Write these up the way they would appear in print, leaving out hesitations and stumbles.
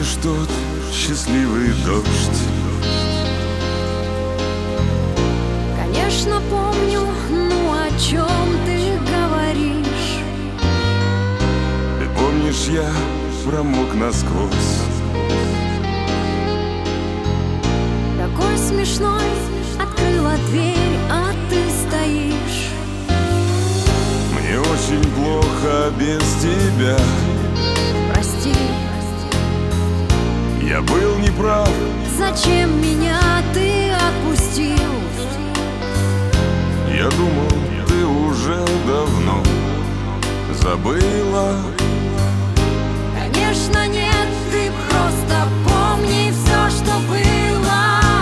помнишь тот счастливый дождь? Конечно, помню, ну о чем ты говоришь? Ты помнишь, я промок насквозь. Такой смешной, открыла дверь, а ты стоишь. Мне очень плохо без тебя. Прости, Я был неправ. зачем меня ты отпустил? Я думал, ты уже давно забыла. Конечно, нет, ты просто помни все, что было.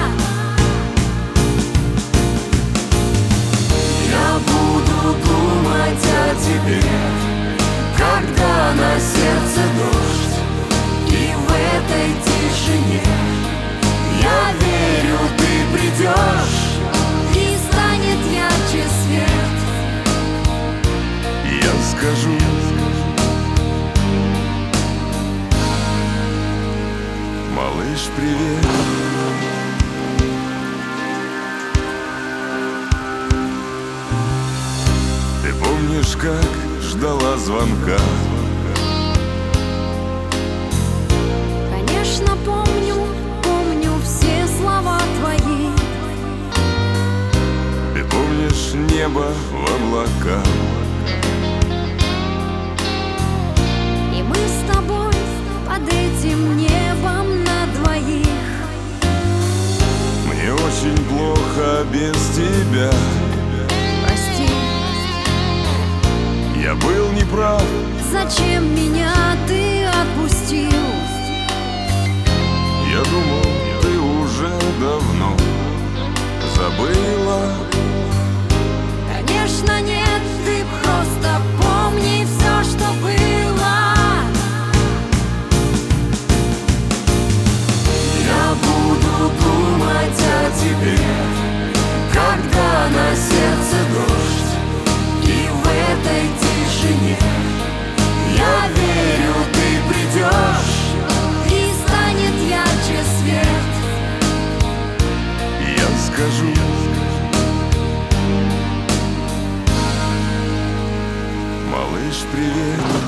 Я буду думать о тебе, когда на сердце дождь. И в этой тишине я верю, ты придешь. И станет ярче свет. Я скажу: малыш, привет. Ты помнишь, как ждала звонка? Конечно, помню, помню все слова твои. Ты помнишь небо в облаках? И мы с тобой под этим небом на двоих. Мне очень плохо без тебя. Прости, Я был неправ. зачем меня ты отпустил? Я думал, ты уже давно забыла. Конечно, нет, ты просто помни все, что было. Я буду думать о тебе, когда на сердце дождь. И в этой тишине я верю, ты придешь. И станет ярче свет. Я скажу: малыш, привет.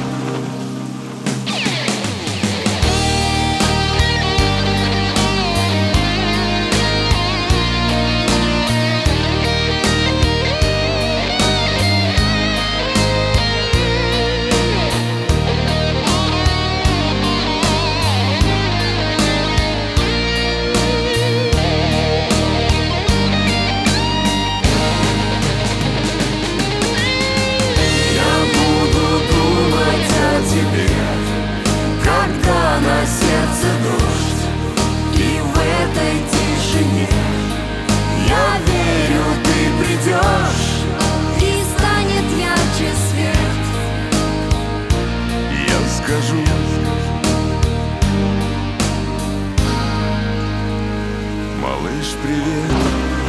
Когда на сердце дождь. И в этой тишине я верю, ты придешь. И станет ярче свет. Я скажу: малыш, привет.